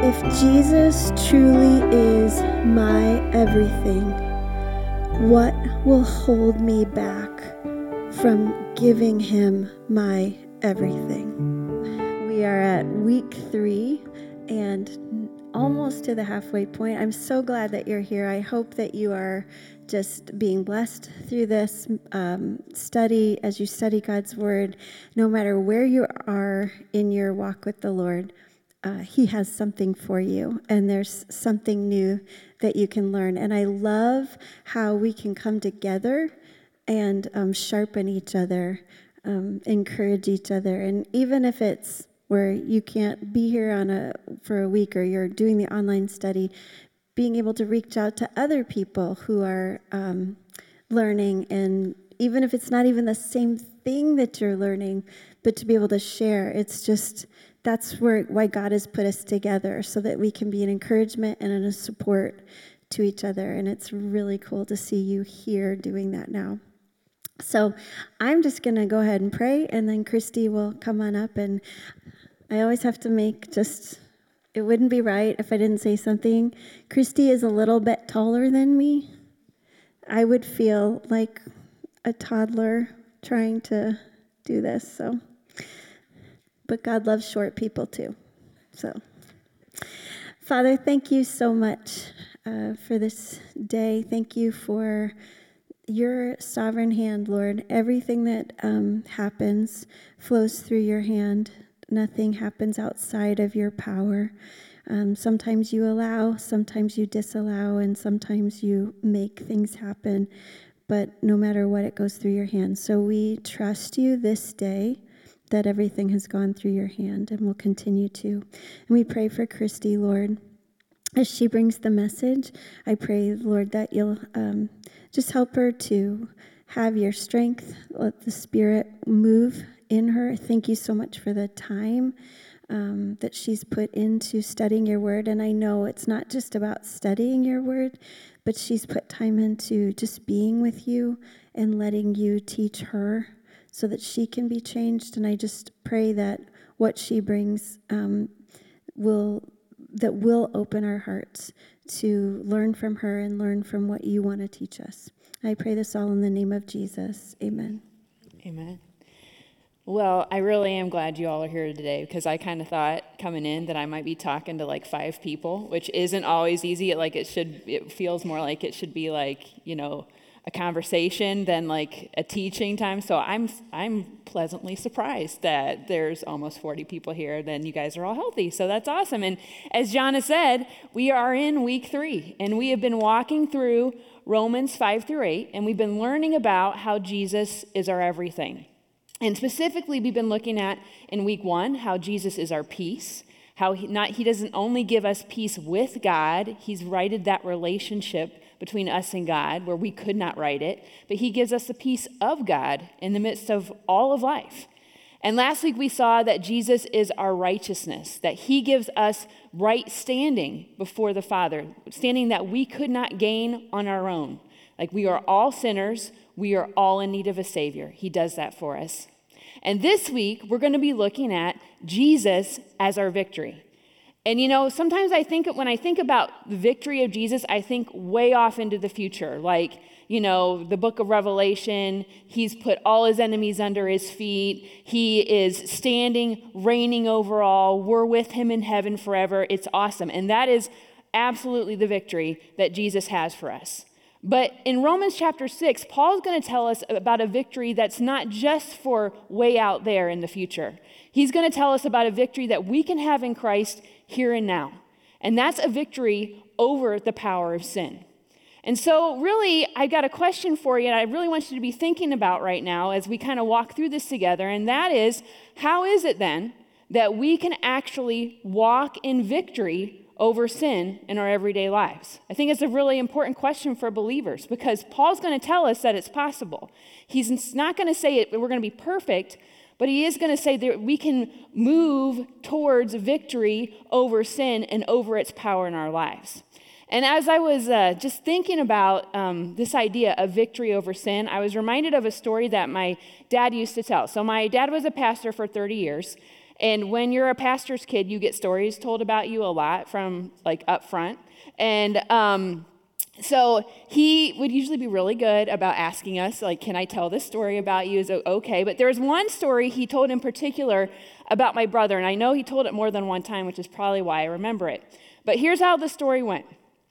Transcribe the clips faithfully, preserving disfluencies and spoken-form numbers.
If Jesus truly is my everything, what will hold me back from giving him my everything? We are at week three and almost to the halfway point. I'm so glad that you're here. I hope that you are just being blessed through this um, study as you study God's word. No matter where you are in your walk with the Lord, Uh, he has something for you, and there's something new that you can learn. And I love how we can come together and um, sharpen each other, um, encourage each other. And even if it's where you can't be here on a for a week, or you're doing the online study, being able to reach out to other people who are um, learning, and even if it's not even the same thing that you're learning, but to be able to share, it's just... That's where why God has put us together, so that we can be an encouragement and a support to each other. And it's really cool to see you here doing that now. So I'm just going to go ahead and pray, and then Christy will come on up. And I always have to make just, it wouldn't be right if I didn't say something. Christy is a little bit taller than me. I would feel like a toddler trying to do this, so... But God loves short people too. So, Father, thank you so much uh, for this day. Thank you for your sovereign hand, Lord. Everything that um, happens flows through your hand. Nothing happens outside of your power. Um, sometimes you allow, sometimes you disallow, and sometimes you make things happen. But no matter what, it goes through your hand. So we trust you this day, that everything has gone through your hand and will continue to. And we pray for Christy, Lord, as she brings the message. I pray, Lord, that you'll um, just help her to have your strength. Let the Spirit move in her. Thank you so much for the time um, that she's put into studying your word. And I know it's not just about studying your word, but she's put time into just being with you and letting you teach her, so that she can be changed. And I just pray that what she brings um, will that will open our hearts to learn from her and learn from what you want to teach us. I pray this all in the name of Jesus. Amen. Amen. Well, I really am glad you all are here today, because I kind of thought coming in that I might be talking to like five people, which isn't always easy. It, like it should, it feels more like it should be like, you know, a conversation than like a teaching time. So I'm I'm pleasantly surprised that there's almost forty people here. Then you guys are all healthy. So that's awesome. And as John has said, we are in week three, and we have been walking through Romans five through eight, and we've been learning about how Jesus is our everything. And specifically, we've been looking at in week one how Jesus is our peace. How he not he doesn't only give us peace with God, he's righted that relationship between us and God where we could not write it, but he gives us the peace of God in the midst of all of life. And last week we saw that Jesus is our righteousness, that he gives us right standing before the Father, standing that we could not gain on our own. Like we are all sinners, we are all in need of a Savior. He does that for us. And this week we're going to be looking at Jesus as our victory. And, you know, sometimes I think when I think about the victory of Jesus, I think way off into the future. Like, you know, the book of Revelation, he's put all his enemies under his feet. He is standing, reigning over all. We're with him in heaven forever. It's awesome. And that is absolutely the victory that Jesus has for us. But in Romans chapter six, Paul's going to tell us about a victory that's not just for way out there in the future. He's going to tell us about a victory that we can have in Christ here and now. And that's a victory over the power of sin. And so really, I got a question for you, and I really want you to be thinking about right now as we kind of walk through this together, and that is, how is it then that we can actually walk in victory over sin in our everyday lives? I think it's a really important question for believers, because Paul's going to tell us that it's possible. He's not going to say it, we're going to be perfect, but he is going to say that we can move towards victory over sin and over its power in our lives. And as I was uh, just thinking about um, this idea of victory over sin, I was reminded of a story that my dad used to tell. So my dad was a pastor for thirty years, And when you're a pastor's kid, you get stories told about you a lot from like up front. And um, so he would usually be really good about asking us, like, can I tell this story about you? Is it okay? But there was one story he told in particular about my brother. And I know he told it more than one time, which is probably why I remember it. But here's how the story went.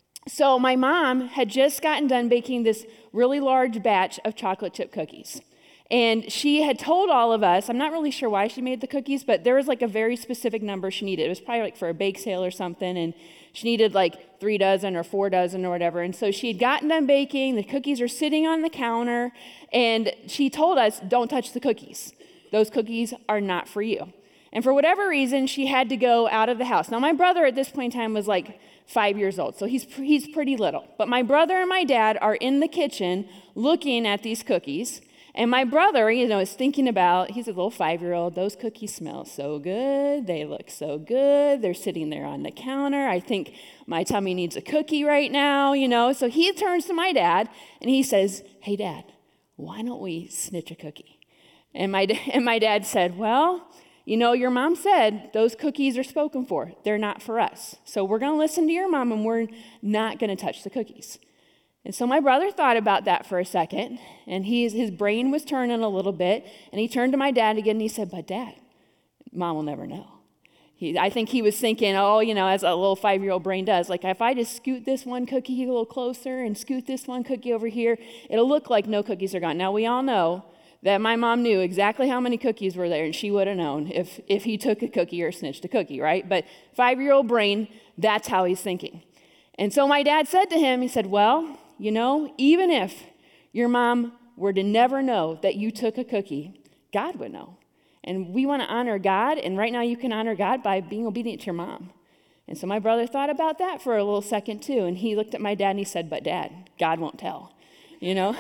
So my mom had just gotten done baking this really large batch of chocolate chip cookies. And she had told all of us, I'm not really sure why she made the cookies, but there was like a very specific number she needed. It was probably like for a bake sale or something, and she needed like three dozen or four dozen or whatever. And so she had gotten done baking, the cookies are sitting on the counter, and she told us, don't touch the cookies. Those cookies are not for you. And for whatever reason, she had to go out of the house. Now, my brother at this point in time was like five years old, so he's he's pretty little. But my brother and my dad are in the kitchen looking at these cookies. And my brother, you know, is thinking about, he's a little five-year-old, those cookies smell so good, they look so good, they're sitting there on the counter, I think my tummy needs a cookie right now, you know. So he turns to my dad, and he says, hey, Dad, why don't we snitch a cookie? And my, and my dad said, well, you know, your mom said those cookies are spoken for, they're not for us. So we're going to listen to your mom, and we're not going to touch the cookies. And so my brother thought about that for a second, and he, his brain was turning a little bit, and he turned to my dad again, and he said, but Dad, Mom will never know. He, I think he was thinking, oh, you know, as a little five-year-old brain does, like if I just scoot this one cookie a little closer and scoot this one cookie over here, it'll look like no cookies are gone. Now, we all know that my mom knew exactly how many cookies were there, and she would have known if, if he took a cookie or snitched a cookie, right? But five-year-old brain, that's how he's thinking. And so my dad said to him, he said, well, you know, even if your mom were to never know that you took a cookie, God would know. And we want to honor God, and right now you can honor God by being obedient to your mom. And so my brother thought about that for a little second too, and he looked at my dad and he said, but Dad, God won't tell, you know?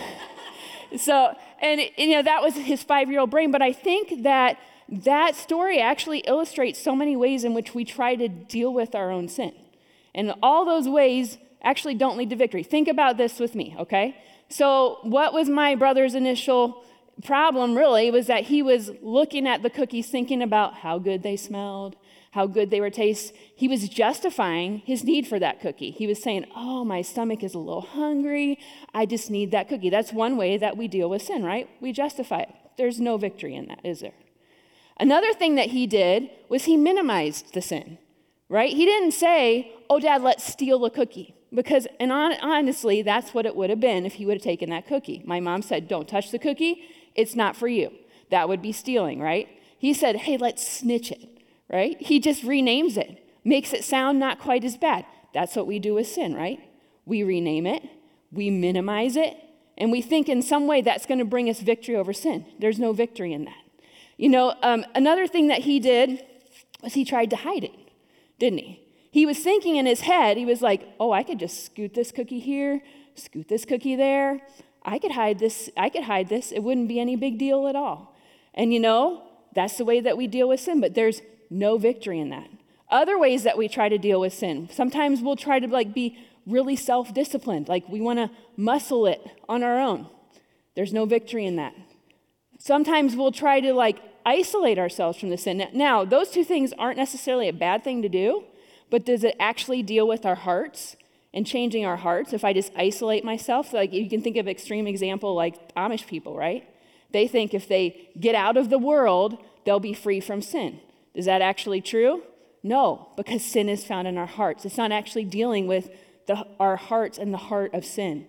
so, and, and, you know, that was his five-year-old brain, but I think that that story actually illustrates so many ways in which we try to deal with our own sin. And all those ways actually don't lead to victory. Think about this with me, okay? So what was my brother's initial problem really was that he was looking at the cookies thinking about how good they smelled, how good they were taste. He was justifying his need for that cookie. He was saying, oh, my stomach is a little hungry. I just need that cookie. That's one way that we deal with sin, right? We justify it. There's no victory in that, is there? Another thing that he did was he minimized the sin, right? He didn't say, oh, Dad, let's steal a cookie. Because, and on, honestly, that's what it would have been if he would have taken that cookie. My mom said, don't touch the cookie. It's not for you. That would be stealing, right? He said, hey, let's snitch it, right? He just renames it, makes it sound not quite as bad. That's what we do with sin, right? We rename it, we minimize it, and we think in some way that's going to bring us victory over sin. There's no victory in that. You know, um, another thing that he did was he tried to hide it, didn't he? He was thinking in his head, he was like, oh, I could just scoot this cookie here, scoot this cookie there. I could hide this, I could hide this. It wouldn't be any big deal at all. And you know, that's the way that we deal with sin, but there's no victory in that. Other ways that we try to deal with sin, sometimes we'll try to like be really self-disciplined, like we want to muscle it on our own. There's no victory in that. Sometimes we'll try to like isolate ourselves from the sin. Now, those two things aren't necessarily a bad thing to do, but does it actually deal with our hearts and changing our hearts? If I just isolate myself, like you can think of extreme example like Amish people, right? They think if they get out of the world, they'll be free from sin. Is that actually true? No, because sin is found in our hearts. It's not actually dealing with the, our hearts and the heart of sin.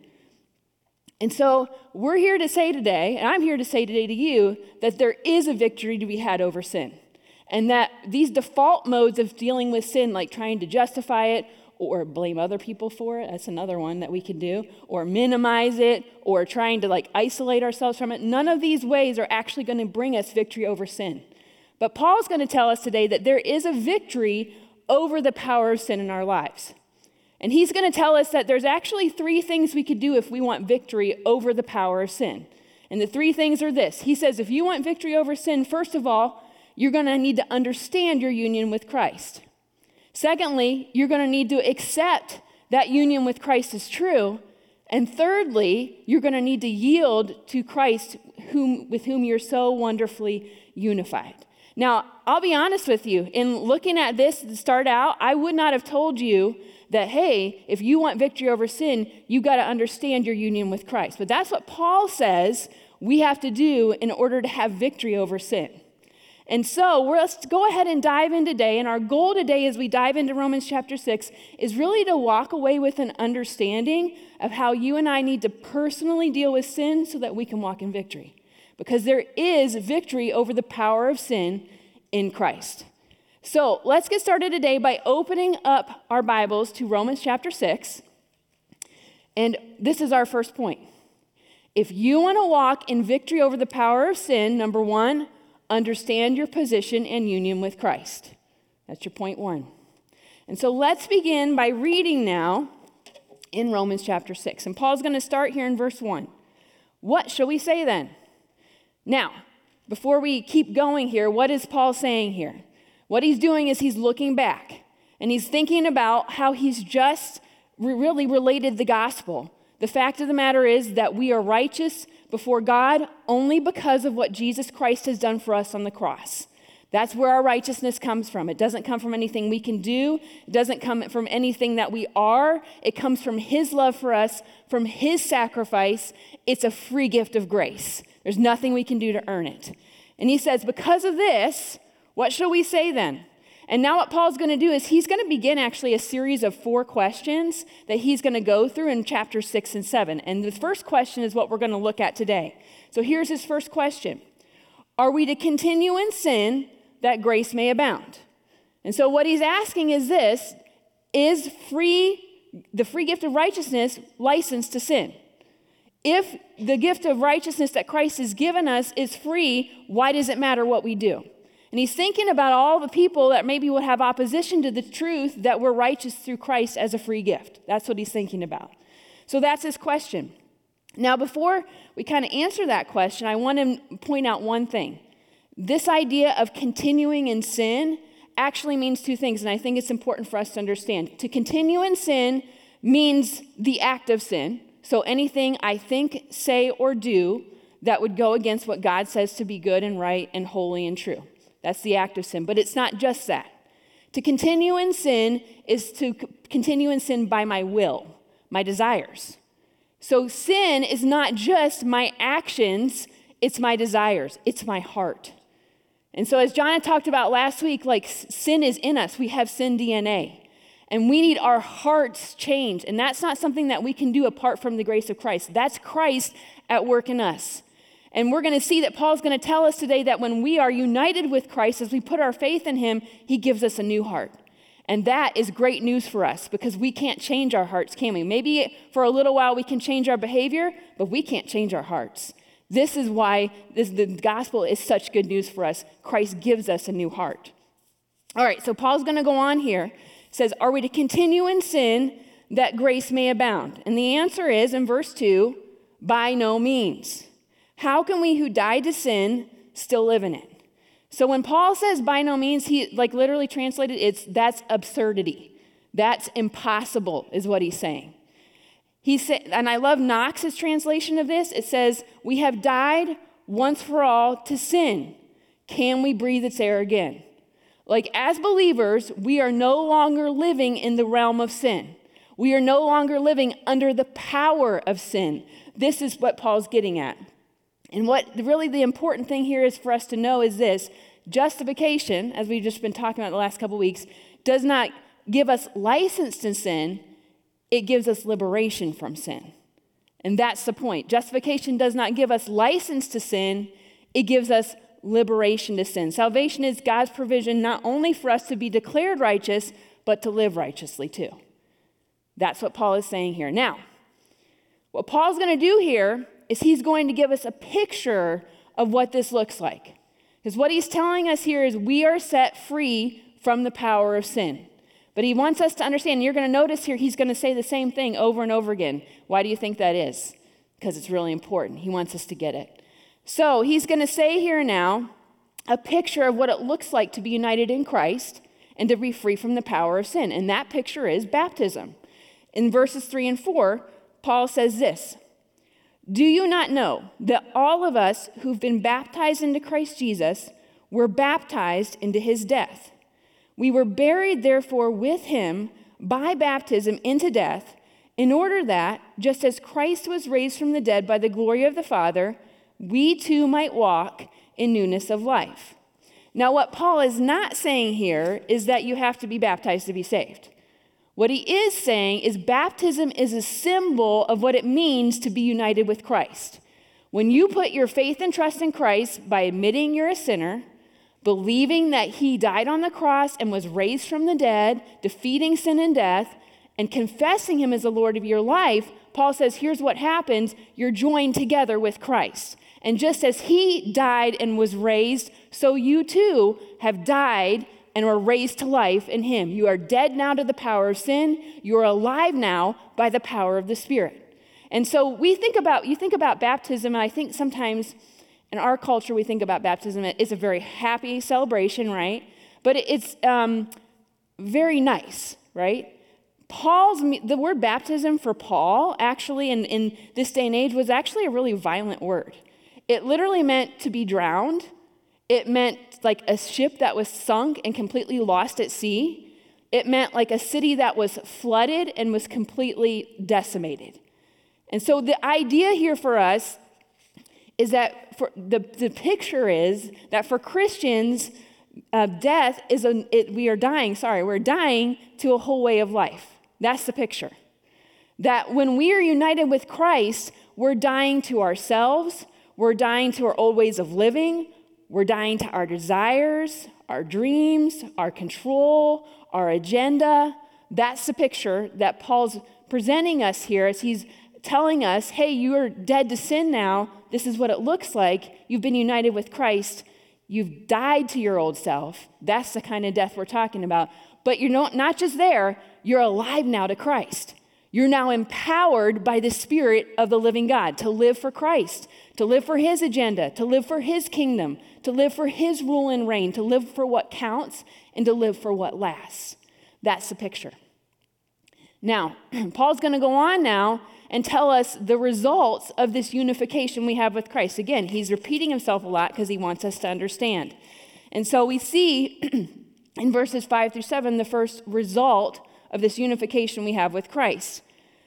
And so we're here to say today, and I'm here to say today to you, that there is a victory to be had over sin. And that these default modes of dealing with sin, like trying to justify it or blame other people for it, that's another one that we can do, or minimize it, or trying to like isolate ourselves from it, none of these ways are actually going to bring us victory over sin. But Paul's going to tell us today that there is a victory over the power of sin in our lives. And he's going to tell us that there's actually three things we could do if we want victory over the power of sin. And the three things are this. He says, if you want victory over sin, first of all, you're going to need to understand your union with Christ. Secondly, you're going to need to accept that union with Christ is true. And thirdly, you're going to need to yield to Christ whom, with whom you're so wonderfully unified. Now, I'll be honest with you. In looking at this to start out, I would not have told you that, hey, if you want victory over sin, you got to understand your union with Christ. But that's what Paul says we have to do in order to have victory over sin. And so we're, let's go ahead and dive in today. And our goal today as we dive into Romans chapter six is really to walk away with an understanding of how you and I need to personally deal with sin so that we can walk in victory. Because there is victory over the power of sin in Christ. So let's get started today by opening up our Bibles to Romans chapter six. And this is our first point. If you want to walk in victory over the power of sin, number one, understand your position and union with Christ. That's your point one. And so let's begin by reading now in Romans chapter six. And Paul's going to start here in verse one. What shall we say then? Now, before we keep going here, what is Paul saying here? What he's doing is he's looking back, and he's thinking about how he's just re- really related the gospel. The fact of the matter is that we are righteous before God only because of what Jesus Christ has done for us on the cross. That's where our righteousness comes from. It doesn't come from anything we can do. It doesn't come from anything that we are. It comes from his love for us, from his sacrifice. It's a free gift of grace. There's nothing we can do to earn it. And he says, because of this, what shall we say then? And now what Paul's going to do is he's going to begin actually a series of four questions that he's going to go through in chapters six and seven. And the first question is what we're going to look at today. So here's his first question. Are we to continue in sin that grace may abound? And so what he's asking is this, is free, the free gift of righteousness licensed to sin? If the gift of righteousness that Christ has given us is free, why does it matter what we do? And he's thinking about all the people that maybe would have opposition to the truth that we're righteous through Christ as a free gift. That's what he's thinking about. So that's his question. Now, before we kind of answer that question, I want to point out one thing. This idea of continuing in sin actually means two things, and I think it's important for us to understand. To continue in sin means the act of sin. So anything I think, say, or do that would go against what God says to be good and right and holy and true. That's the act of sin. But it's not just that. To continue in sin is to c- continue in sin by my will, my desires. So sin is not just my actions, it's my desires, it's my heart. And so as John had talked about last week, like sin is in us. We have sin D N A. And we need our hearts changed. And that's not something that we can do apart from the grace of Christ. That's Christ at work in us. And we're going to see that Paul's going to tell us today that when we are united with Christ, as we put our faith in him, he gives us a new heart. And that is great news for us because we can't change our hearts, can we? Maybe for a little while we can change our behavior, but we can't change our hearts. This is why this, the gospel is such good news for us. Christ gives us a new heart. All right, so Paul's going to go on here. It says, are we to continue in sin that grace may abound? And the answer is, in verse two, by no means. How can we who died to sin still live in it? So when Paul says by no means, he like literally translated, it's that's absurdity. That's impossible is what he's saying. He said, and I love Knox's translation of this. It says, we have died once for all to sin. Can we breathe its air again? Like as believers, we are no longer living in the realm of sin. We are no longer living under the power of sin. This is what Paul's getting at. And what really the important thing here is for us to know is this. Justification, as we've just been talking about the last couple weeks, does not give us license to sin. It gives us liberation from sin. And that's the point. Justification does not give us license to sin. It gives us liberation to sin. Salvation is God's provision not only for us to be declared righteous, but to live righteously too. That's what Paul is saying here. Now, what Paul's going to do here is he's going to give us a picture of what this looks like. Because what he's telling us here is we are set free from the power of sin. But he wants us to understand, and you're going to notice here, he's going to say the same thing over and over again. Why do you think that is? Because it's really important. He wants us to get it. So he's going to say here now a picture of what it looks like to be united in Christ and to be free from the power of sin. And that picture is baptism. In verses three and four, Paul says this, do you not know that all of us who've been baptized into Christ Jesus were baptized into his death. We were buried, therefore, with him by baptism into death, in order that, just as Christ was raised from the dead by the glory of the Father, we too might walk in newness of life. Now, what Paul is not saying here is that you have to be baptized to be saved. What he is saying is baptism is a symbol of what it means to be united with Christ. When you put your faith and trust in Christ by admitting you're a sinner, believing that he died on the cross and was raised from the dead, defeating sin and death, and confessing him as the Lord of your life, Paul says, here's what happens. You're joined together with Christ. And just as he died and was raised, so you too have died and were raised to life in him. You are dead now to the power of sin. You are alive now by the power of the Spirit. And so we think about, you think about baptism, and I think sometimes in our culture we think about baptism, it's a very happy celebration, right? But it's um, very nice, right? Paul's, the word baptism for Paul, actually, in, in this day and age, was actually a really violent word. It literally meant to be drowned. It meant like a ship that was sunk and completely lost at sea. It meant like a city that was flooded and was completely decimated. And so the idea here for us is that for the, the picture is that for Christians, uh, death is a, it, we are dying, sorry, we're dying to a whole way of life. That's the picture. That when we are united with Christ, we're dying to ourselves, we're dying to our old ways of living, we're dying to our desires, our dreams, our control, our agenda. That's the picture that Paul's presenting us here as he's telling us, hey, you are dead to sin now. This is what it looks like. You've been united with Christ. You've died to your old self. That's the kind of death we're talking about. But you're not, not just there, you're alive now to Christ. You're now empowered by the Spirit of the living God to live for Christ, to live for his agenda, to live for his kingdom, to live for his rule and reign, to live for what counts, and to live for what lasts. That's the picture. Now, Paul's going to go on now and tell us the results of this unification we have with Christ. Again, he's repeating himself a lot because he wants us to understand. And so we see in verses five through seven the first result of this unification we have with Christ.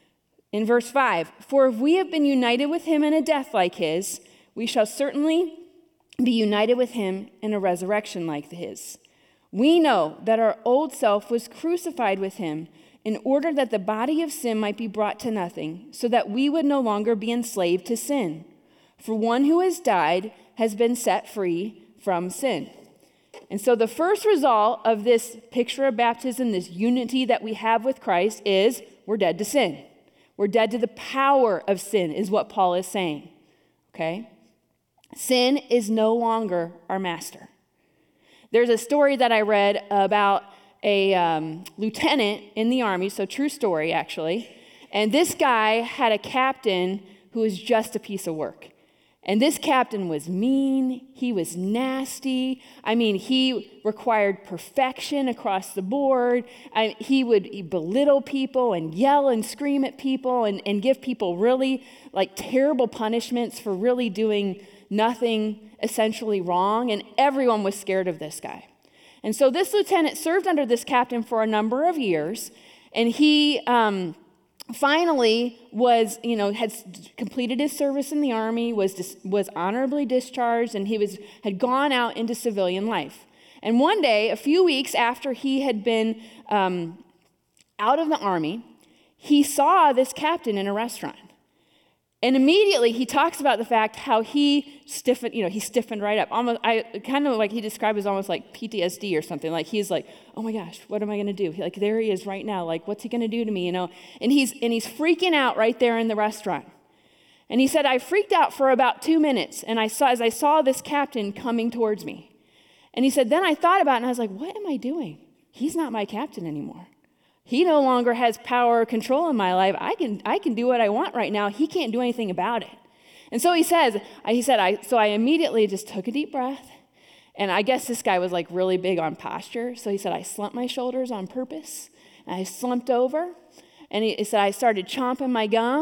In verse five, for if we have been united with him in a death like his, we shall certainly be united with him in a resurrection like his. We know that our old self was crucified with him in order that the body of sin might be brought to nothing, so that we would no longer be enslaved to sin. For one who has died has been set free from sin. And so the first result of this picture of baptism, this unity that we have with Christ, is we're dead to sin. We're dead to the power of sin, is what Paul is saying. Okay? Sin is no longer our master. There's a story that I read about a um, lieutenant in the Army, so true story actually, and this guy had a captain who was just a piece of work. And this captain was mean, he was nasty. I mean, he required perfection across the board. I, he would belittle people and yell and scream at people and, and give people really like terrible punishments for really doing nothing essentially wrong. And everyone was scared of this guy. And so this lieutenant served under this captain for a number of years, and he um, finally was, you know, had completed his service in the Army, was dis- was honorably discharged, and he was had gone out into civilian life. And one day, a few weeks after he had been um, out of the Army, he saw this captain in a restaurant. And immediately he talks about the fact how he stiffened, you know, he stiffened right up. Almost, I kind of like he described as almost like P T S D or something. Like he's like, oh my gosh, what am I going to do? Like there he is right now. Like what's he going to do to me? You know, and he's and he's freaking out right there in the restaurant. And he said, I freaked out for about two minutes, and I saw as I saw this captain coming towards me. And he said, then I thought about it, and I was like, what am I doing? He's not my captain anymore. He no longer has power or control in my life. I can I can do what I want right now. He can't do anything about it. And so he says, he said, I so I immediately just took a deep breath. And I guess this guy was like really big on posture. So he said, I slumped my shoulders on purpose. And I slumped over. And he, he said, I started chomping my gum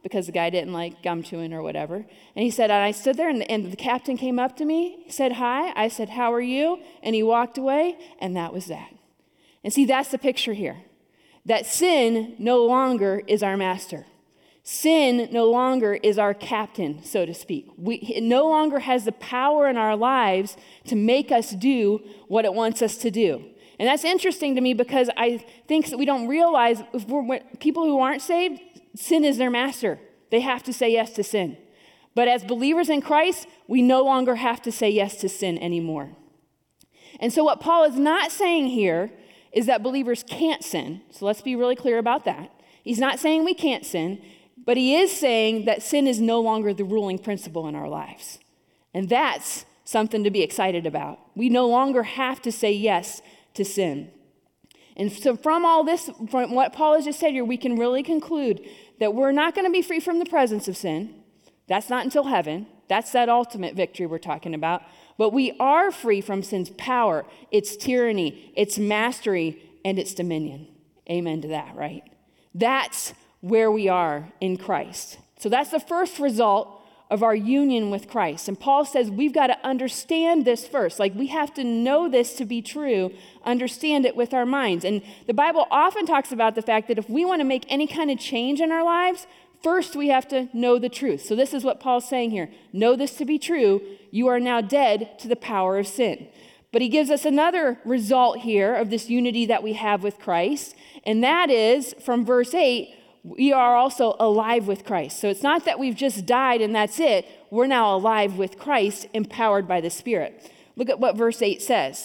because the guy didn't like gum chewing or whatever. And he said, and I stood there, and the, and the captain came up to me, said hi. I said, how are you? And he walked away, and that was that. And see, that's the picture here, that sin no longer is our master. Sin no longer is our captain, so to speak. We, it no longer has the power in our lives to make us do what it wants us to do. And that's interesting to me because I think that we don't realize if we're, when people who aren't saved, sin is their master. They have to say yes to sin. But as believers in Christ, we no longer have to say yes to sin anymore. And so what Paul is not saying here is that believers can't sin. So let's be really clear about that. He's not saying we can't sin, but he is saying that sin is no longer the ruling principle in our lives. And that's something to be excited about. We no longer have to say yes to sin. And so from all this, from what Paul has just said here, we can really conclude that we're not going to be free from the presence of sin. That's not until heaven. That's that ultimate victory we're talking about. But we are free from sin's power, its tyranny, its mastery, and its dominion. Amen to that, right? That's where we are in Christ. So that's the first result of our union with Christ. And Paul says we've got to understand this first. Like we have to know this to be true, understand it with our minds. And the Bible often talks about the fact that if we want to make any kind of change in our lives, first we have to know the truth. So this is what Paul's saying here. Know this to be true. You are now dead to the power of sin. But he gives us another result here of this unity that we have with Christ. And that is from verse eight, we are also alive with Christ. So it's not that we've just died and that's it. We're now alive with Christ, empowered by the Spirit. Look at what verse eight says.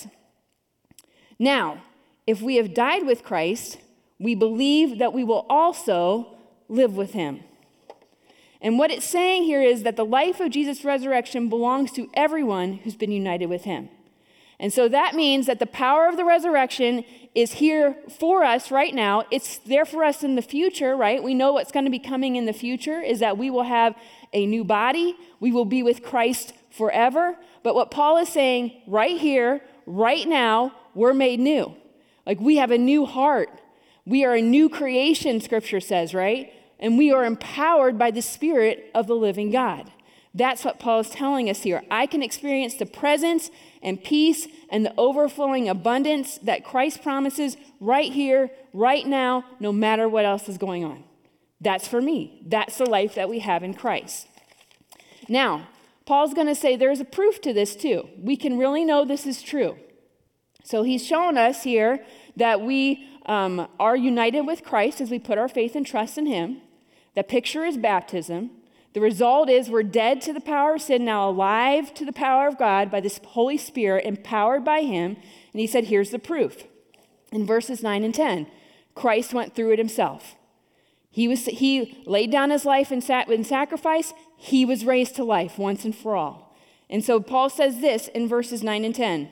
Now, if we have died with Christ, we believe that we will also live with him. And what it's saying here is that the life of Jesus' resurrection belongs to everyone who's been united with him. And so that means that the power of the resurrection is here for us right now. It's there for us in the future, right? We know what's going to be coming in the future is that we will have a new body. We will be with Christ forever. But what Paul is saying right here, right now, we're made new. Like we have a new heart. We are a new creation, Scripture says, right? And we are empowered by the Spirit of the living God. That's what Paul is telling us here. I can experience the presence and peace and the overflowing abundance that Christ promises right here, right now, no matter what else is going on. That's for me. That's the life that we have in Christ. Now, Paul's going to say there's a proof to this too. We can really know this is true. So he's shown us here that we um, are united with Christ as we put our faith and trust in him. The picture is baptism. The result is we're dead to the power of sin, now alive to the power of God by this Holy Spirit, empowered by him. And he said, here's the proof. In verses nine and ten, Christ went through it himself. He was he laid down his life in, sac- in sacrifice. He was raised to life once and for all. And so Paul says this in verses nine and ten.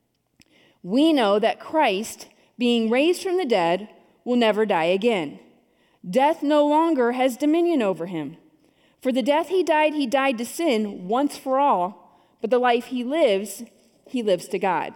We know that Christ, being raised from the dead, will never die again. Death no longer has dominion over him. For the death he died, he died to sin once for all, but the life he lives, he lives to God.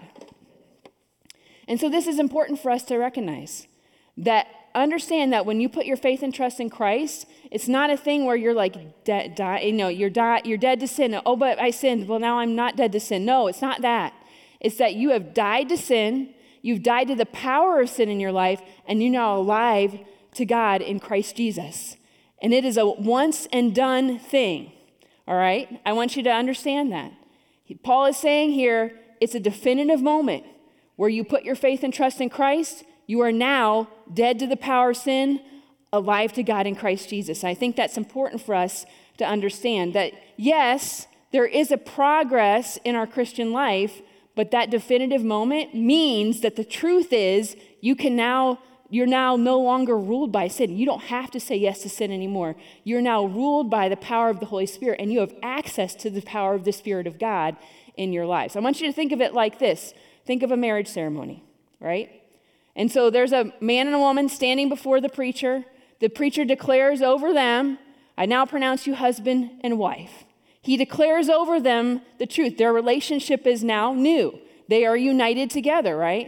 And so this is important for us to recognize, that understand that when you put your faith and trust in Christ, it's not a thing where you're like, de- die, you know, you're, die, you're dead to sin. Oh, but I sinned. Well, now I'm not dead to sin. No, it's not that. It's that you have died to sin, you've died to the power of sin in your life, and you're now alive to God in Christ Jesus. And it is a once and done thing, all right? I want you to understand that. Paul is saying here, it's a definitive moment where you put your faith and trust in Christ. You are now dead to the power of sin, alive to God in Christ Jesus. I think that's important for us to understand that, yes, there is a progress in our Christian life, but that definitive moment means that the truth is you can now You're now no longer ruled by sin. You don't have to say yes to sin anymore. You're now ruled by the power of the Holy Spirit, and you have access to the power of the Spirit of God in your lives. I want you to think of it like this. Think of a marriage ceremony, right? And so there's a man and a woman standing before the preacher. The preacher declares over them, I now pronounce you husband and wife. He declares over them the truth. Their relationship is now new. They are united together, right?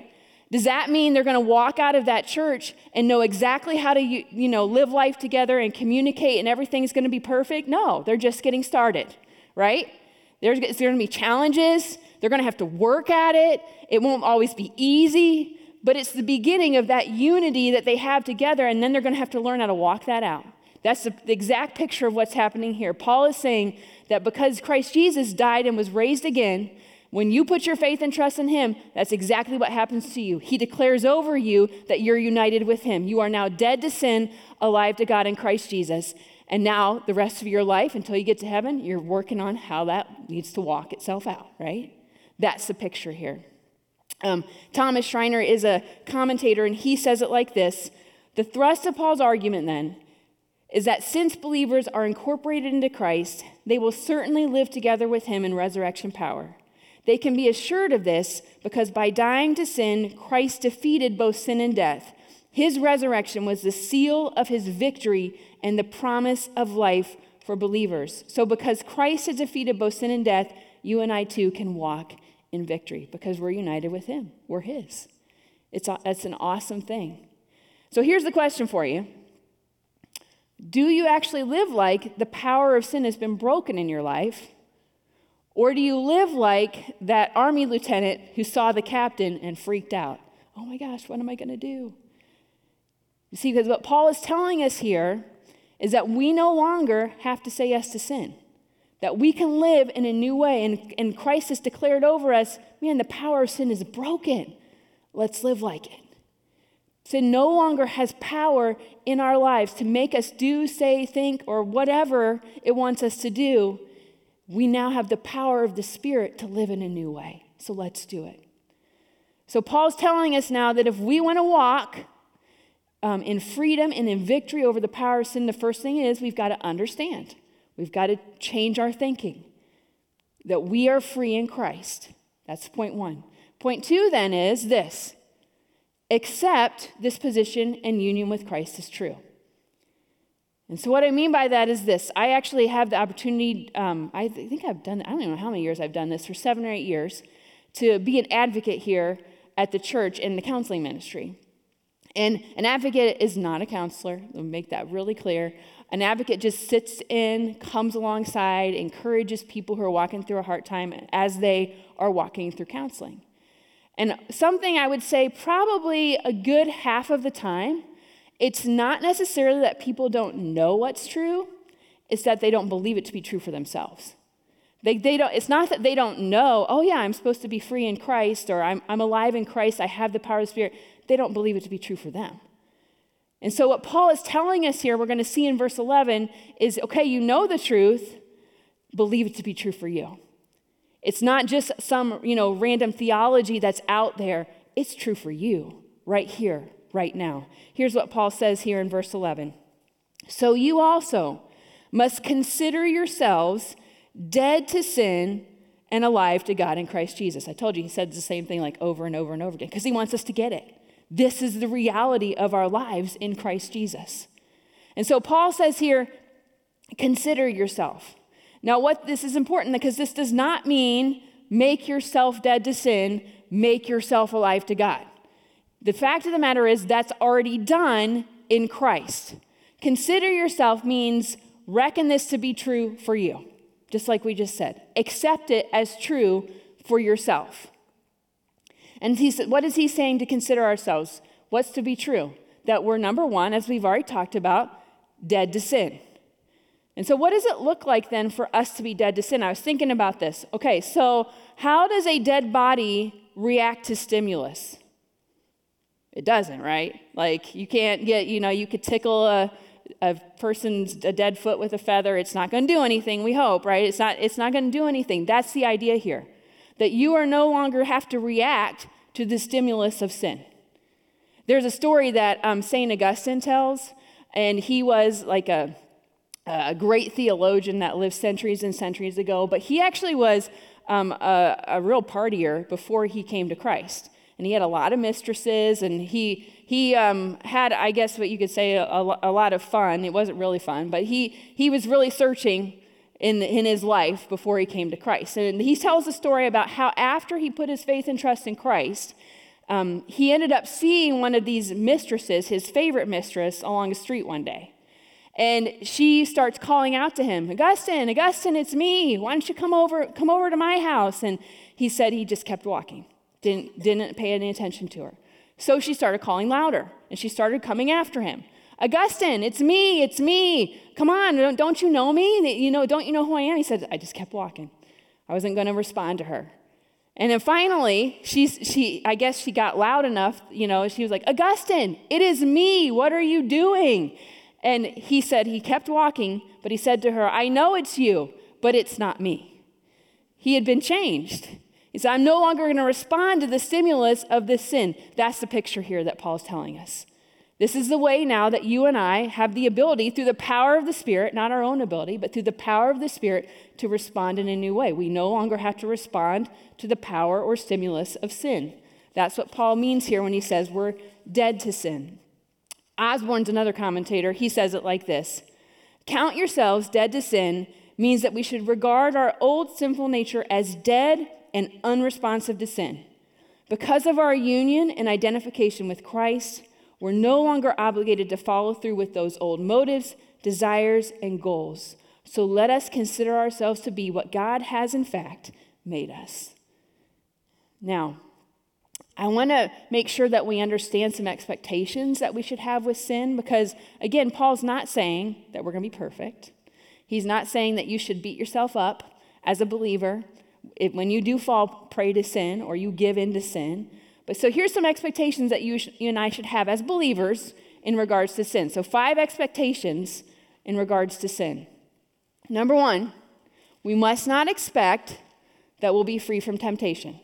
Does that mean they're going to walk out of that church and know exactly how to, you know, live life together and communicate and everything's going to be perfect? No, they're just getting started, right? There's, there's going to be challenges. They're going to have to work at it. It won't always be easy, but it's the beginning of that unity that they have together, and then they're going to have to learn how to walk that out. That's the exact picture of what's happening here. Paul is saying that because Christ Jesus died and was raised again, when you put your faith and trust in him, that's exactly what happens to you. He declares over you that you're united with him. You are now dead to sin, alive to God in Christ Jesus. And now the rest of your life, until you get to heaven, you're working on how that needs to walk itself out, right? That's the picture here. Um, Thomas Schreiner is a commentator, and he says it like this. The thrust of Paul's argument, then, is that since believers are incorporated into Christ, they will certainly live together with him in resurrection power. They can be assured of this because by dying to sin, Christ defeated both sin and death. His resurrection was the seal of his victory and the promise of life for believers. So because Christ has defeated both sin and death, you and I too can walk in victory because we're united with him. We're his. It's, it's an awesome thing. So here's the question for you. Do you actually live like the power of sin has been broken in your life? Or do you live like that army lieutenant who saw the captain and freaked out? Oh my gosh, what am I going to do? You see, because what Paul is telling us here is that we no longer have to say yes to sin. That we can live in a new way. And, and Christ has declared over us, man, the power of sin is broken. Let's live like it. Sin no longer has power in our lives to make us do, say, think, or whatever it wants us to do. We now have the power of the Spirit to live in a new way. So let's do it. So Paul's telling us now that if we want to walk um, in freedom and in victory over the power of sin, the first thing is we've got to understand. We've got to change our thinking that we are free in Christ. That's point one. Point two then is this. Accept this position and union with Christ is true. And so what I mean by that is this. I actually have the opportunity, um, I th- think I've done, I don't even know how many years I've done this, for seven or eight years, to be an advocate here at the church in the counseling ministry. And an advocate is not a counselor. Let me make that really clear. An advocate just sits in, comes alongside, encourages people who are walking through a hard time as they are walking through counseling. And something I would say probably a good half of the time, it's not necessarily that people don't know what's true, it's that they don't believe it to be true for themselves. They, they don't, it's not that they don't know, oh yeah, I'm supposed to be free in Christ, or I'm, I'm alive in Christ, I have the power of the Spirit. They don't believe it to be true for them. And so what Paul is telling us here, we're going to see in verse eleven, is, okay, you know the truth, believe it to be true for you. It's not just some, you know, random theology that's out there. It's true for you, right here, right now. Here's what Paul says here in verse eleven. So you also must consider yourselves dead to sin and alive to God in Christ Jesus. I told you he said the same thing like over and over and over again because he wants us to get it. This is the reality of our lives in Christ Jesus. And so Paul says here, consider yourself. Now what this is important because this does not mean make yourself dead to sin, make yourself alive to God. The fact of the matter is that's already done in Christ. Consider yourself means reckon this to be true for you, just like we just said. Accept it as true for yourself. And he said, what is he saying to consider ourselves? What's to be true? That we're, number one, as we've already talked about, dead to sin. And so what does it look like then for us to be dead to sin? I was thinking about this. Okay, so how does a dead body react to stimulus? It doesn't, right? Like you can't get, you know, you could tickle a, a person's a dead foot with a feather. It's not going to do anything, we hope, right? It's not, it's not going to do anything. That's the idea here. That you are no longer have to react to the stimulus of sin. There's a story that um, Saint Augustine tells, and he was like a, a great theologian that lived centuries and centuries ago, but he actually was um, a, a real partier before he came to Christ. And he had a lot of mistresses, and he he um, had, I guess what you could say, a, a lot of fun. It wasn't really fun, but he he was really searching in in his life before he came to Christ. And he tells a story about how after he put his faith and trust in Christ, um, he ended up seeing one of these mistresses, his favorite mistress, along the street one day. And she starts calling out to him, Augustine, Augustine, it's me. Why don't you come over, come over to my house? And he said he just kept walking, didn't, didn't pay any attention to her. So she started calling louder, and she started coming after him. Augustine, it's me, it's me. Come on, don't, don't you know me? You know, don't you know who I am? He said, I just kept walking. I wasn't going to respond to her. And then finally, she's, she, I guess she got loud enough, you know, she was like, Augustine, it is me. What are you doing? And he said he kept walking, but he said to her, I know it's you, but it's not me. He had been changed. He said, I'm no longer going to respond to the stimulus of this sin. That's the picture here that Paul's telling us. This is the way now that you and I have the ability, through the power of the Spirit, not our own ability, but through the power of the Spirit, to respond in a new way. We no longer have to respond to the power or stimulus of sin. That's what Paul means here when he says we're dead to sin. Osborne's another commentator. He says it like this. Count yourselves dead to sin means that we should regard our old sinful nature as dead and unresponsive to sin. Because of our union and identification with Christ, we're no longer obligated to follow through with those old motives, desires, and goals. So let us consider ourselves to be what God has in fact made us. Now, I want to make sure that we understand some expectations that we should have with sin, because, again, Paul's not saying that we're going to be perfect. He's not saying that you should beat yourself up as a believer if, when you do fall prey to sin or you give in to sin. But so here's some expectations that you, sh- you and I should have as believers in regards to sin. So five expectations in regards to sin. Number one, we must not expect that we'll be free from temptation.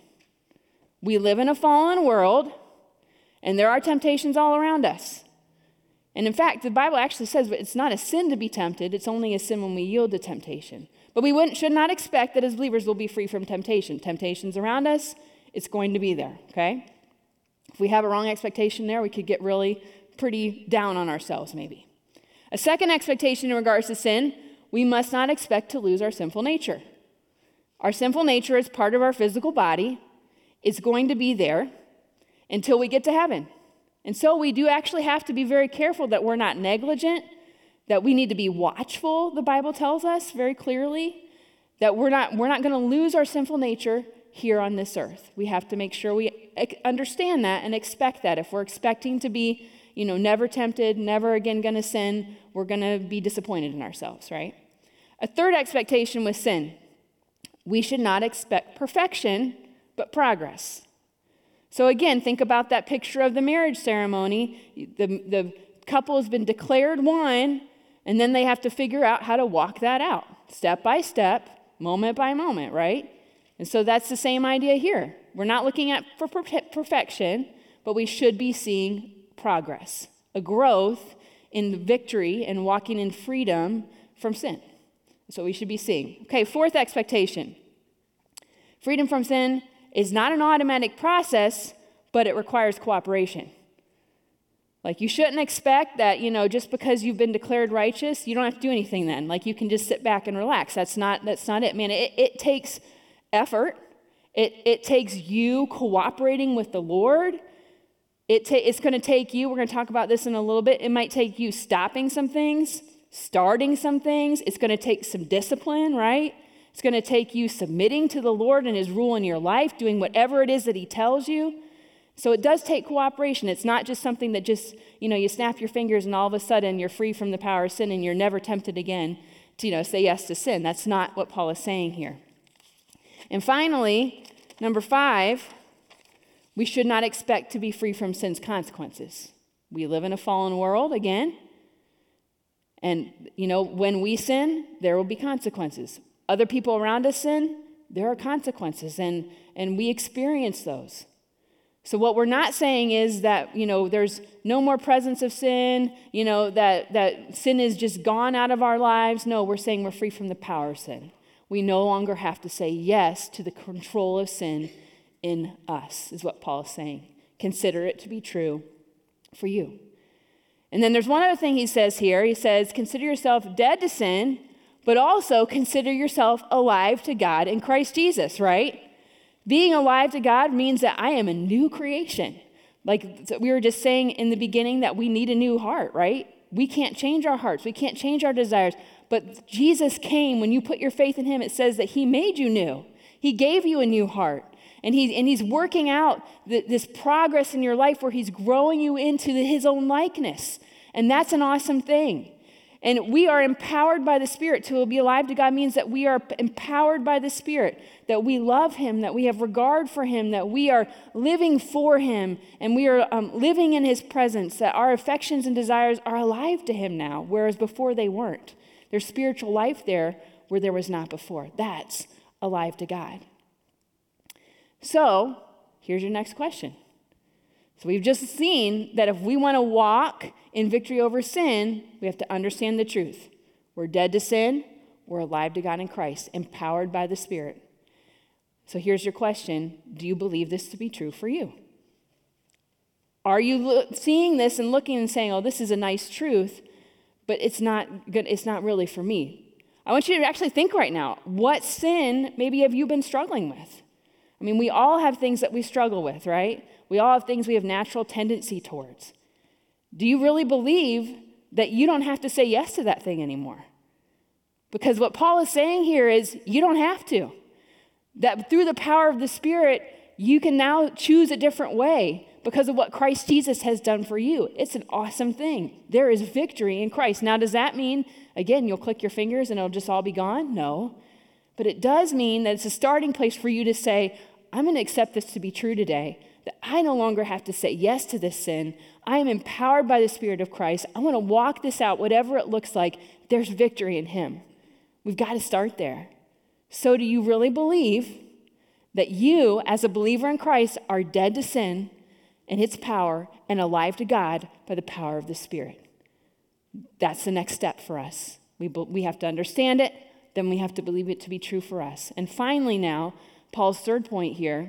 We live in a fallen world, and there are temptations all around us. And in fact, the Bible actually says it's not a sin to be tempted. It's only a sin when we yield to temptation. But we wouldn't, should not expect that as believers we'll be free from temptation. Temptation's around us. It's going to be there, okay? If we have a wrong expectation there, we could get really pretty down on ourselves maybe. A second expectation in regards to sin, we must not expect to lose our sinful nature. Our sinful nature is part of our physical body. It's going to be there until we get to heaven. And so we do actually have to be very careful that we're not negligent, that we need to be watchful, the Bible tells us very clearly, that we're not, we're not going to lose our sinful nature here on this earth. We have to make sure we understand that and expect that. If we're expecting to be, you know, never tempted, never again going to sin, we're going to be disappointed in ourselves, right? A third expectation with sin, we should not expect perfection, but progress. So again, think about that picture of the marriage ceremony. The, the couple has been declared one, and then they have to figure out how to walk that out, step by step, moment by moment, right? And so that's the same idea here. We're not looking at for perfection, but we should be seeing progress, a growth in victory and walking in freedom from sin. That's what we should be seeing. Okay, fourth expectation. Freedom from sin is not an automatic process, but it requires cooperation. Like, you shouldn't expect that, you know, just because you've been declared righteous, you don't have to do anything then. Like, you can just sit back and relax. That's not, that's not it, man. It, it takes effort. It, it takes you cooperating with the Lord. It ta- it's going to take you, we're going to talk about this in a little bit, it might take you stopping some things, starting some things. It's going to take some discipline, right? It's going to take you submitting to the Lord and his rule in your life, doing whatever it is that he tells you. So it does take cooperation. It's not just something that just, you know, you snap your fingers and all of a sudden you're free from the power of sin and you're never tempted again to, you know, say yes to sin. That's not what Paul is saying here. And finally, number five, we should not expect to be free from sin's consequences. We live in a fallen world, again. And, you know, when we sin, there will be consequences. Other people around us sin, there are consequences, and, and we experience those. So what we're not saying is that, you know, there's no more presence of sin, you know, that, that sin is just gone out of our lives. No, we're saying we're free from the power of sin. We no longer have to say yes to the control of sin in us, is what Paul is saying. Consider it to be true for you. And then there's one other thing he says here. He says, consider yourself dead to sin, but also consider yourself alive to God in Christ Jesus, right? Being alive to God means that I am a new creation. Like we were just saying in the beginning that we need a new heart, right? We can't change our hearts. We can't change our desires. But Jesus came, when you put your faith in him, it says that he made you new. He gave you a new heart. And, he, and he's working out the, this progress in your life where he's growing you into the, his own likeness. And that's an awesome thing. And we are empowered by the Spirit. To be alive to God means that we are empowered by the Spirit, that we love him, that we have regard for him, that we are living for him, and we are um, living in his presence, that our affections and desires are alive to him now, whereas before they weren't. There's spiritual life there where there was not before. That's alive to God. So, here's your next question. So we've just seen that if we want to walk in victory over sin, we have to understand the truth. We're dead to sin. We're alive to God in Christ, empowered by the Spirit. So here's your question. Do you believe this to be true for you? Are you lo- seeing this and looking and saying, oh, this is a nice truth, but it's not good. It's not really for me. I want you to actually think right now, what sin maybe have you been struggling with? I mean, we all have things that we struggle with, right? We all have things we have natural tendency towards. Do you really believe that you don't have to say yes to that thing anymore? Because what Paul is saying here is you don't have to. That through the power of the Spirit, you can now choose a different way because of what Christ Jesus has done for you. It's an awesome thing. There is victory in Christ. Now, does that mean, again, you'll click your fingers and it'll just all be gone? No. But it does mean that it's a starting place for you to say, I'm going to accept this to be true today, that I no longer have to say yes to this sin. I am empowered by the Spirit of Christ. I want to walk this out, whatever it looks like. There's victory in him. We've got to start there. So do you really believe that you, as a believer in Christ, are dead to sin and its power and alive to God by the power of the Spirit? That's the next step for us. We, we have to understand it. Then we have to believe it to be true for us. And finally now, Paul's third point here,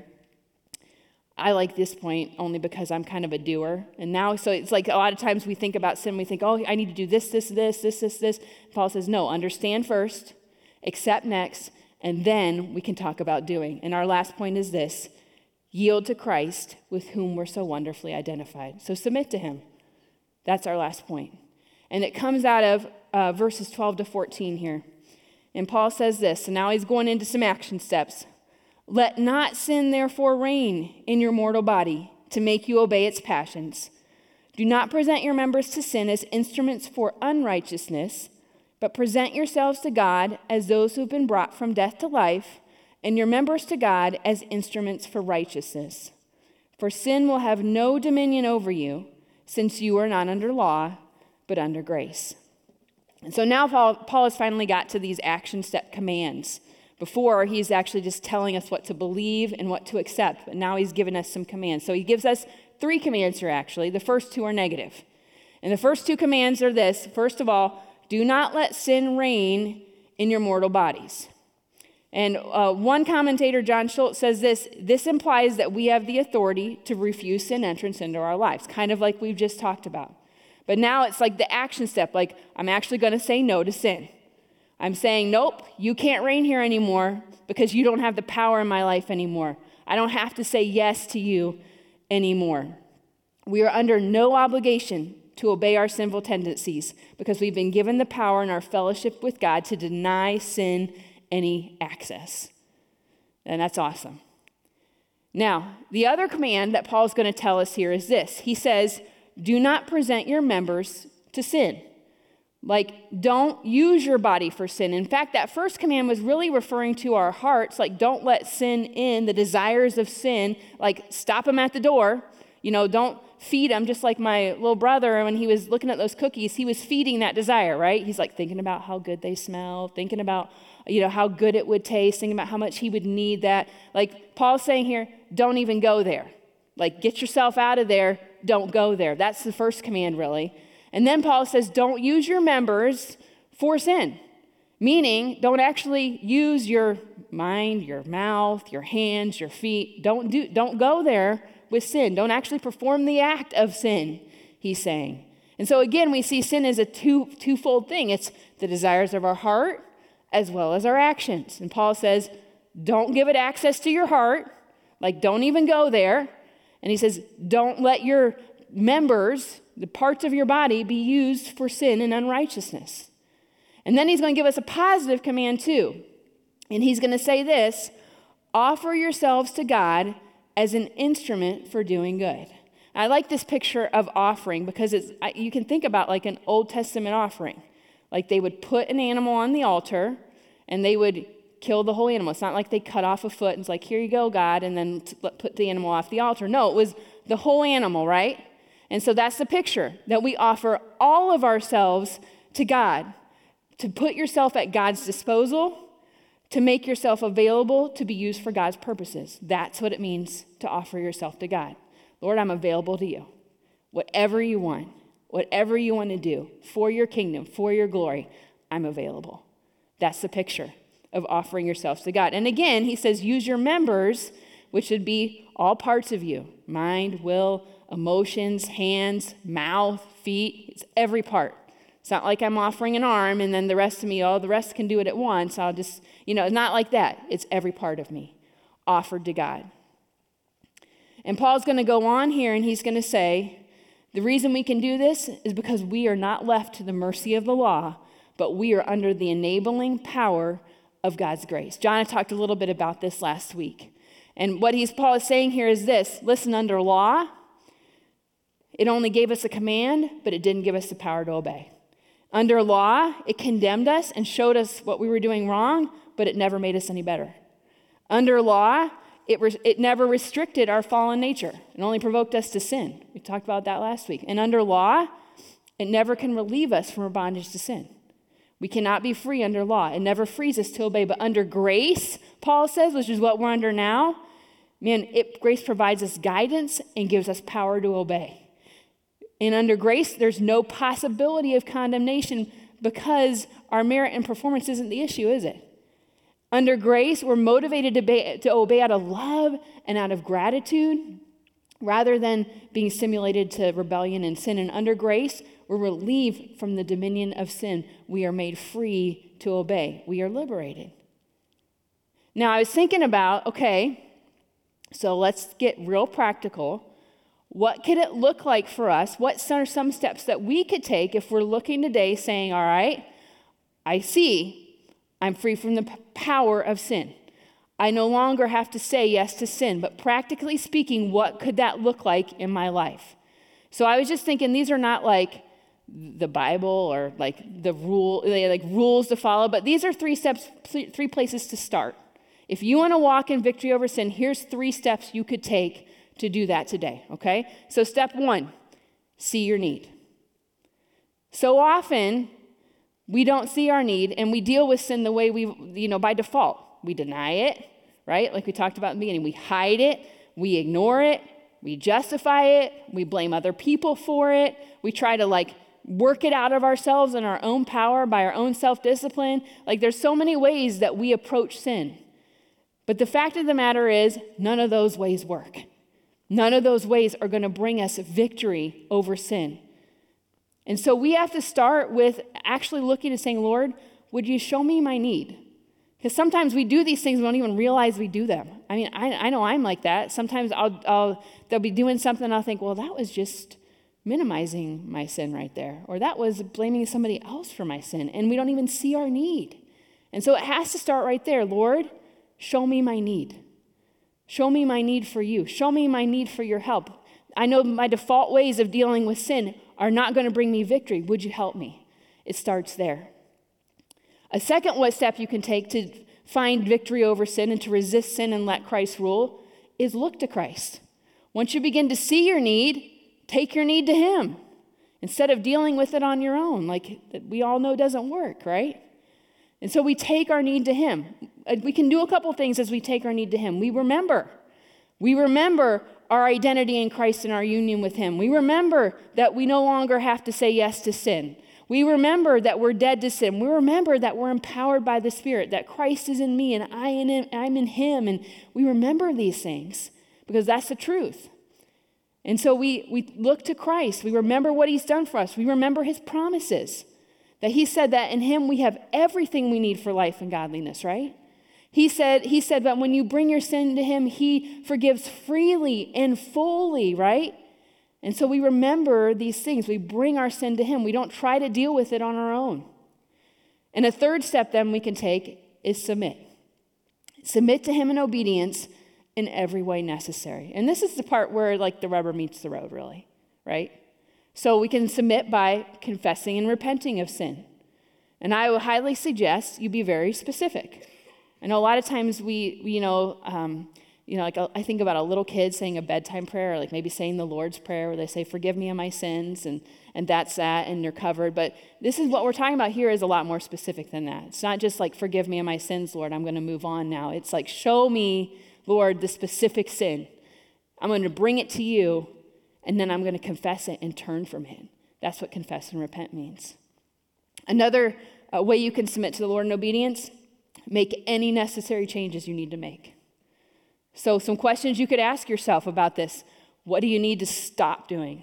I like this point only because I'm kind of a doer. And now, so it's like a lot of times we think about sin, we think, oh, I need to do this, this, this, this, this, this. Paul says, no, understand first, accept next, and then we can talk about doing. And our last point is this, yield to Christ with whom we're so wonderfully identified. So submit to him. That's our last point. And it comes out of uh, verses twelve to fourteen here. And Paul says this, and now he's going into some action steps. Let not sin therefore reign in your mortal body to make you obey its passions. Do not present your members to sin as instruments for unrighteousness, but present yourselves to God as those who have been brought from death to life, and your members to God as instruments for righteousness. For sin will have no dominion over you, since you are not under law, but under grace. And so now Paul, Paul has finally got to these action step commands. Before, he's actually just telling us what to believe and what to accept, but now he's given us some commands. So he gives us three commands here, actually. The first two are negative. And the first two commands are this. First of all, do not let sin reign in your mortal bodies. And uh, one commentator, John Schultz, says this, this implies that we have the authority to refuse sin entrance into our lives, kind of like we've just talked about. But now it's like the action step, like I'm actually going to say no to sin. I'm saying, nope, you can't reign here anymore because you don't have the power in my life anymore. I don't have to say yes to you anymore. We are under no obligation to obey our sinful tendencies because we've been given the power in our fellowship with God to deny sin any access. And that's awesome. Now, the other command that Paul's going to tell us here is this. He says, do not present your members to sin. Like, don't use your body for sin. In fact, that first command was really referring to our hearts. Like, don't let sin in, the desires of sin. Like, stop them at the door. You know, don't feed them. Just like my little brother, when he was looking at those cookies, he was feeding that desire, right? He's like thinking about how good they smell, thinking about, you know, how good it would taste, thinking about how much he would need that. Like, Paul's saying here, don't even go there. Like, get yourself out of there. Don't go there. That's the first command, really. And then Paul says, don't use your members for sin, meaning don't actually use your mind, your mouth, your hands, your feet. Don't do, don't go there with sin. Don't actually perform the act of sin, he's saying. And so again, we see sin as a two, twofold thing. It's the desires of our heart as well as our actions. And Paul says, don't give it access to your heart Like, don't even go there. And he says, don't let your members, the parts of your body, be used for sin and unrighteousness. And then he's going to give us a positive command too. And he's going to say this, offer yourselves to God as an instrument for doing good. I like this picture of offering because it's, you can think about like an Old Testament offering. Like they would put an animal on the altar and they would kill the whole animal. It's not like they cut off a foot and it's like, here you go, God, and then t- put the animal off the altar. No, it was the whole animal, right? And so that's the picture, that we offer all of ourselves to God, to put yourself at God's disposal, to make yourself available to be used for God's purposes. That's what it means to offer yourself to God. Lord, I'm available to you. Whatever you want, whatever you want to do for your kingdom, for your glory, I'm available. That's the picture of offering yourselves to God. And again, he says, use your members, which would be all parts of you, mind, will, emotions, hands, mouth, feet. It's every part. It's not like I'm offering an arm and then the rest of me, oh, the rest can do it at once. I'll just, you know, it's not like that. It's every part of me offered to God. And Paul's going to go on here and he's going to say, the reason we can do this is because we are not left to the mercy of the law, but we are under the enabling power of God's grace. John had talked a little bit about this last week. And what he's Paul is saying here is this, listen, under law, it only gave us a command, but it didn't give us the power to obey. Under law, it condemned us and showed us what we were doing wrong, but it never made us any better. Under law, it, re- it never restricted our fallen nature. It only provoked us to sin. We talked about that last week. And under law, it never can relieve us from our bondage to sin. We cannot be free under law. It never frees us to obey. But under grace, Paul says, which is what we're under now, man, it, grace provides us guidance and gives us power to obey. And under grace, there's no possibility of condemnation because our merit and performance isn't the issue, is it? Under grace, we're motivated to obey, to obey out of love and out of gratitude rather than being stimulated to rebellion and sin. And under grace, we're relieved from the dominion of sin. We are made free to obey. We are liberated. Now, I was thinking about, okay, so let's get real practical. What could it look like for us? What are some steps that we could take if we're looking today saying, all right, I see I'm free from the p- power of sin. I no longer have to say yes to sin, but practically speaking, what could that look like in my life? So I was just thinking these are not like the Bible or like the rule, like rules to follow, but these are three steps, three places to start. If you want to walk in victory over sin, here's three steps you could take to do that today, okay? So step one, see your need. So often, we don't see our need and we deal with sin the way we, you know, by default. We deny it, right? Like we talked about in the beginning. We hide it, we ignore it, we justify it, we blame other people for it. We try to like work it out of ourselves in our own power by our own self-discipline. Like there's so many ways that we approach sin. But the fact of the matter is, none of those ways work. None of those ways are going to bring us victory over sin. And so we have to start with actually looking and saying, Lord, would you show me my need? Because sometimes we do these things, we don't even realize we do them. I mean, I, I know I'm like that. Sometimes I'll, I'll they'll be doing something and I'll think, well, that was just minimizing my sin right there. Or that was blaming somebody else for my sin. And we don't even see our need. And so it has to start right there. Lord, show me my need. Show me my need for you. Show me my need for your help. I know my default ways of dealing with sin are not going to bring me victory. Would you help me? It starts there. A second what step you can take to find victory over sin and to resist sin and let Christ rule is look to Christ. Once you begin to see your need, take your need to him instead of dealing with it on your own, like we all know doesn't work, right? And so we take our need to him. We can do a couple things as we take our need to him. We remember. We remember our identity in Christ and our union with him. We remember that we no longer have to say yes to sin. We remember that we're dead to sin. We remember that we're empowered by the Spirit, that Christ is in me and I in him, I'm in him. And we remember these things because that's the truth. And so we, we look to Christ. We remember what he's done for us. We remember his promises, that he said that in him we have everything we need for life and godliness, right? He said, he said that when you bring your sin to him, he forgives freely and fully, right? And so we remember these things. We bring our sin to him. We don't try to deal with it on our own. And a third step then we can take is submit. Submit to him in obedience in every way necessary. And this is the part where like the rubber meets the road, really, right? So we can submit by confessing and repenting of sin. And I would highly suggest you be very specific. I know a lot of times we, we you know, um, you know, like I think about a little kid saying a bedtime prayer, or like maybe saying the Lord's Prayer, where they say, "Forgive me of my sins," and and that's that, and they're covered. But this is what we're talking about here is a lot more specific than that. It's not just like, "Forgive me of my sins, Lord, I'm going to move on now." It's like, show me, Lord, the specific sin. I'm going to bring it to you, and then I'm going to confess it and turn from it. That's what confess and repent means. Another uh, way you can submit to the Lord in obedience: make any necessary changes you need to make. So some questions you could ask yourself about this. What do you need to stop doing?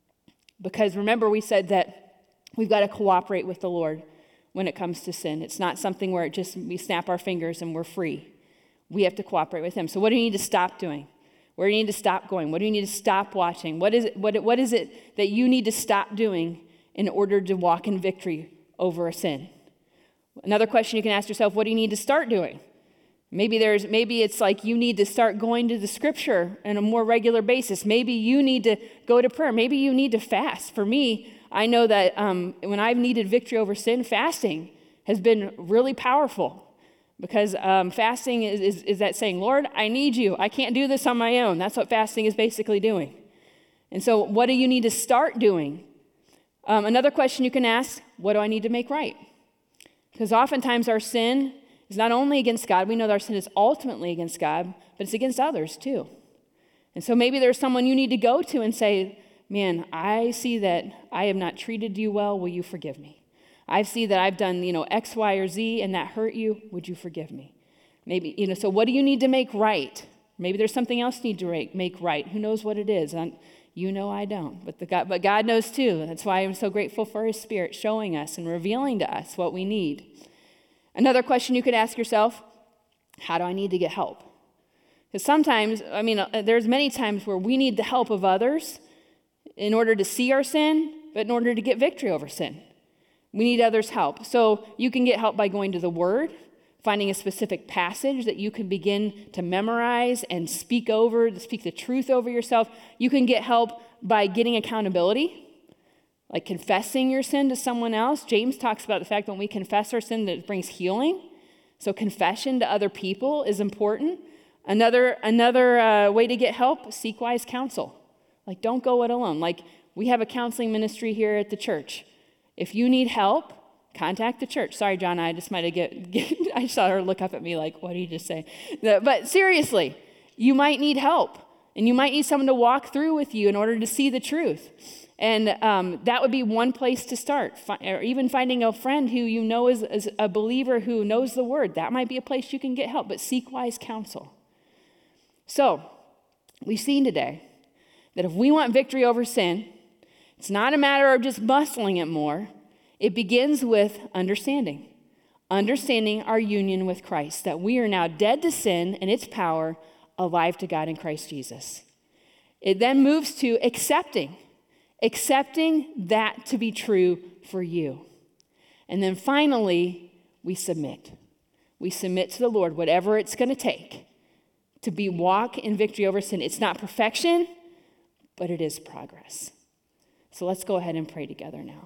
Because remember, we said that we've got to cooperate with the Lord when it comes to sin. It's not something where it just we snap our fingers and we're free. We have to cooperate with him. So what do you need to stop doing? Where do you need to stop going? What do you need to stop watching? What is it, what, what is it that you need to stop doing in order to walk in victory over a sin? Another question you can ask yourself: what do you need to start doing? Maybe there's maybe it's like you need to start going to the scripture on a more regular basis. Maybe you need to go to prayer. Maybe you need to fast. For me, I know that um, when I've needed victory over sin, fasting has been really powerful, because um, fasting is, is, is that saying, "Lord, I need you. I can't do this on my own." That's what fasting is basically doing. And so what do you need to start doing? Um, another question you can ask: what do I need to make right? Because oftentimes our sin is not only against God. We know that our sin is ultimately against God, but it's against others too. And so maybe there's someone you need to go to and say, "Man, I see that I have not treated you well. Will you forgive me? I see that I've done, you know, X, Y, or Z, and that hurt you. Would you forgive me?" Maybe, you know, so what do you need to make right? Maybe there's something else you need to make right. Who knows what it is? And you know I don't, but, the God, but God knows too. That's why I'm so grateful for his Spirit showing us and revealing to us what we need. Another question you could ask yourself: how do I need to get help? Because sometimes, I mean, there's many times where we need the help of others in order to see our sin, but in order to get victory over sin. We need others' help. So you can get help by going to the Word, finding a specific passage that you can begin to memorize and speak over, to speak the truth over yourself. You can get help by getting accountability, like confessing your sin to someone else. James talks about the fact that when we confess our sin, that it brings healing. So confession to other people is important. Another, another uh, way to get help: seek wise counsel. Like, don't go it alone. Like, we have a counseling ministry here at the church. If you need help, contact the church. Sorry, John, I just might have get, get I saw her look up at me like, what did you just say? But seriously, you might need help, and you might need someone to walk through with you in order to see the truth. And um, that would be one place to start. Or even finding a friend who you know is, is a believer who knows the word. That might be a place you can get help, but seek wise counsel. So, we've seen today that if we want victory over sin, it's not a matter of just muscling it more. It begins with understanding. Understanding our union with Christ, that we are now dead to sin and its power, alive to God in Christ Jesus. It then moves to accepting. Accepting that to be true for you. And then finally, we submit. We submit to the Lord, whatever it's going to take to be walk in victory over sin. It's not perfection, but it is progress. So let's go ahead and pray together now.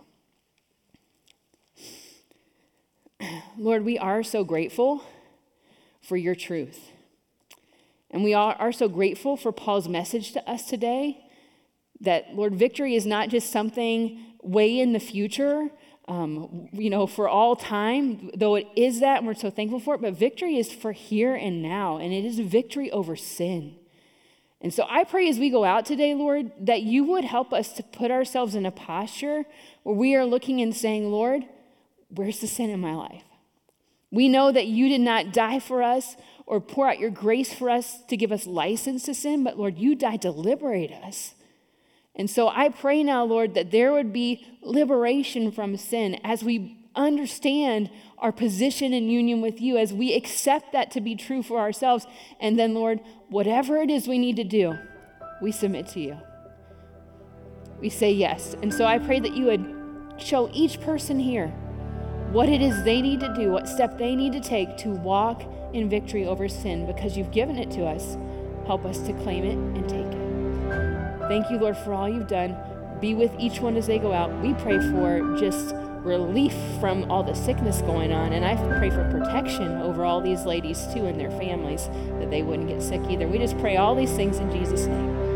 Lord, we are so grateful for your truth. And we are, are so grateful for Paul's message to us today. That, Lord, victory is not just something way in the future, um, you know, for all time, though it is that, and we're so thankful for it, but victory is for here and now, and it is victory over sin. And so I pray as we go out today, Lord, that you would help us to put ourselves in a posture where we are looking and saying, Lord, where's the sin in my life? We know that you did not die for us or pour out your grace for us to give us license to sin, but Lord, you died to liberate us. And so I pray now, Lord, that there would be liberation from sin as we understand our position in union with you, as we accept that to be true for ourselves. And then, Lord, whatever it is we need to do, we submit to you. We say yes. And so I pray that you would show each person here what it is they need to do, what step they need to take to walk in victory over sin, because you've given it to us. Help us to claim it and take it. Thank you, Lord, for all you've done. Be with each one as they go out. We pray for just relief from all the sickness going on, and I pray for protection over all these ladies too and their families, that they wouldn't get sick either. We just pray all these things in Jesus' name.